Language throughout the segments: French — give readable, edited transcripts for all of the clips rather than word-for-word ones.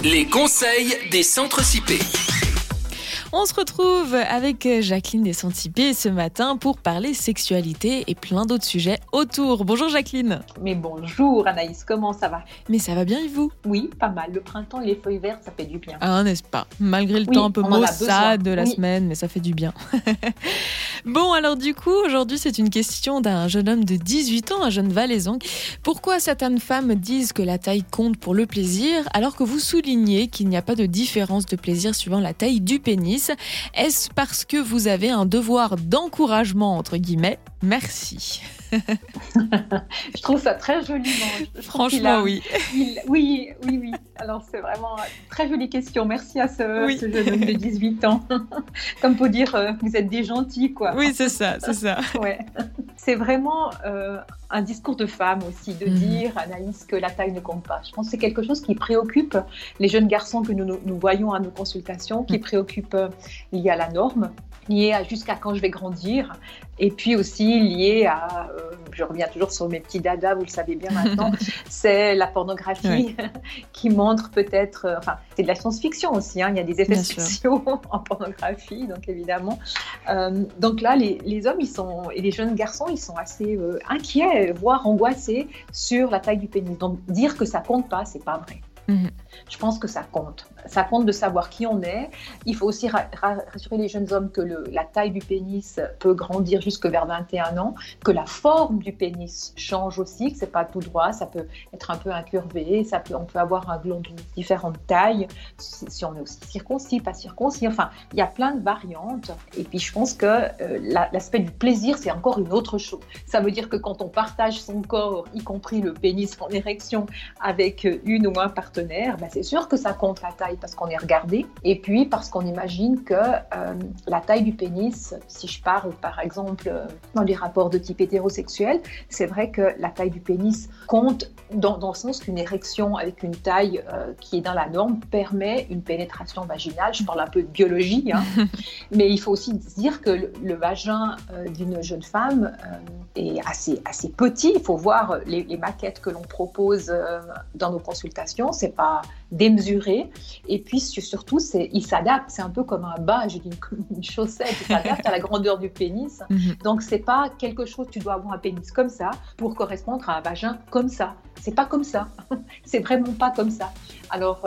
Les conseils des centres CIP. On se retrouve avec Jacqueline des Centres CIP ce matin pour parler sexualité et plein d'autres sujets autour. Bonjour Jacqueline. Mais bonjour Anaïs, comment ça va? Mais ça va bien et vous? Oui, pas mal. Le printemps, les feuilles vertes, ça fait du bien. Ah, n'est-ce pas? Malgré le temps un peu maussade de la semaine, mais ça fait du bien. Bon, alors du coup, aujourd'hui, c'est une question d'un jeune homme de 18 ans, un jeune Valaisan. Pourquoi certaines femmes disent que la taille compte pour le plaisir, alors que vous soulignez qu'il n'y a pas de différence de plaisir suivant la taille du pénis? Est-ce parce que vous avez un devoir d'encouragement, entre guillemets? Merci. Je trouve ça très joliment. Franchement, oui. Oui. Alors, c'est vraiment une très jolie question. Merci à ce jeune homme de 18 ans. Comme pour dire, vous êtes des gentils, quoi. Oui, c'est ça. Ouais. C'est vraiment un discours de femme aussi, de dire, Anaïs, que la taille ne compte pas. Je pense que c'est quelque chose qui préoccupe les jeunes garçons que nous voyons à nos consultations, qui préoccupe lié à la norme, lié à jusqu'à quand je vais grandir, et puis aussi lié à, je reviens toujours sur mes petits dadas, vous le savez bien maintenant, c'est la pornographie qui montre peut-être, c'est de la science-fiction aussi, il y a des effets spéciaux en pornographie, donc évidemment. Donc là, les hommes et les jeunes garçons, ils sont assez inquiets, voire angoissés sur la taille du pénis. Donc dire que ça compte pas, c'est pas vrai. Je pense que ça compte. Ça compte de savoir qui on est. Il faut aussi rassurer les jeunes hommes que la taille du pénis peut grandir jusque vers 21 ans, que la forme du pénis change aussi, que c'est pas tout droit, ça peut être un peu incurvé, on peut avoir un gland de différentes tailles, si on est aussi circoncis, pas circoncis, il y a plein de variantes. Et puis je pense que l'aspect du plaisir, c'est encore une autre chose. Ça veut dire que quand on partage son corps, y compris le pénis en érection, avec une ou un partenaire, c'est sûr que ça compte la taille parce qu'on est regardé, et puis parce qu'on imagine que la taille du pénis, si je parle par exemple dans les rapports de type hétérosexuel, c'est vrai que la taille du pénis compte dans le sens qu'une érection avec une taille qui est dans la norme permet une pénétration vaginale. Je parle un peu de biologie, mais il faut aussi dire que le vagin d'une jeune femme est assez petit. Il faut voir les maquettes que l'on propose dans nos consultations, c'est pas démesuré, et puis surtout il s'adapte, c'est un peu comme un bas, j'ai dit une chaussette, il s'adapte à la grandeur du pénis, donc c'est pas quelque chose, tu dois avoir un pénis comme ça pour correspondre à un vagin comme ça, c'est pas comme ça, c'est vraiment pas comme ça. Alors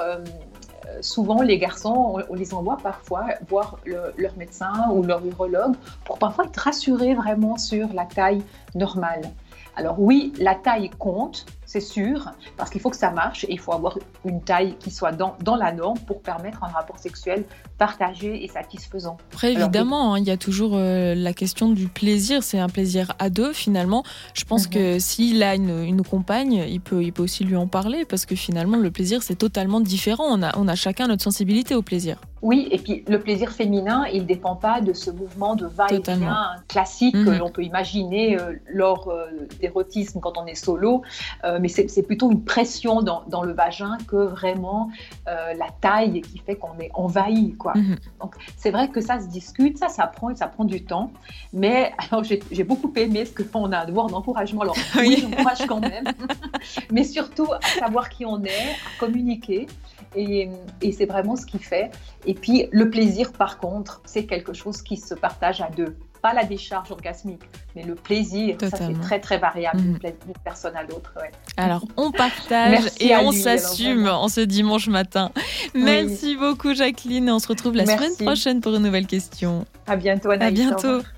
souvent les garçons, on les envoie parfois voir leur médecin ou leur urologue pour parfois être rassurés vraiment sur la taille normale. Alors oui, la taille compte, c'est sûr, parce qu'il faut que ça marche et il faut avoir une taille qui soit dans la norme pour permettre un rapport sexuel partagé et satisfaisant. Après, évidemment, il y a toujours la question du plaisir, c'est un plaisir à deux finalement. Je pense que s'il a une compagne, il peut aussi lui en parler, parce que finalement le plaisir c'est totalement différent, on a chacun notre sensibilité au plaisir. Oui, et puis le plaisir féminin, il ne dépend pas de ce mouvement de va-et-vient classique que l'on peut imaginer lors d'érotisme quand on est solo, mais c'est plutôt une pression dans le vagin que vraiment la taille qui fait qu'on est envahi, quoi. Donc c'est vrai que ça se discute, ça prend du temps, mais alors j'ai beaucoup aimé ce qu'on a un devoir d'encouragement, alors oui, j'encourage quand même, mais surtout à savoir qui on est, à communiquer. Et c'est vraiment ce qui fait. Et puis le plaisir, par contre, c'est quelque chose qui se partage à deux. Pas la décharge orgasmique, mais le plaisir, ça c'est très très variable d'une personne à l'autre. Ouais. Alors on partage et on s'assume en ce dimanche matin. Merci beaucoup Jacqueline, on se retrouve la semaine prochaine pour une nouvelle question. À bientôt Anaïs. À bientôt.